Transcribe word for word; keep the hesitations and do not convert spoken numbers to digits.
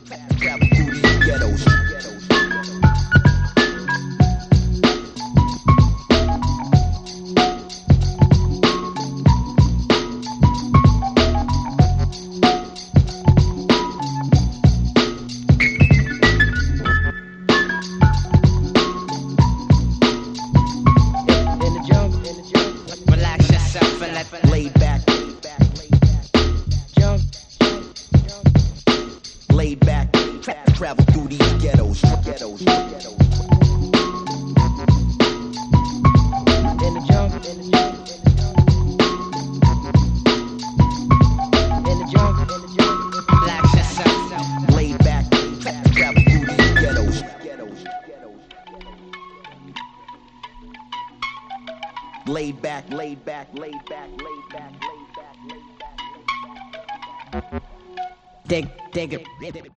Travel through these ghettos. Laid back, jump, laid back, tra travel through these ghettos, ghettos, ghettos. In the jump, in the jump, in the jump, in the jump, relax yourself. Laid back, tra travel through these ghettos, ghettos, ghettos. Laid back, laid back, laid back, laid back, laid back, laid back, laid back. Dig, dig it.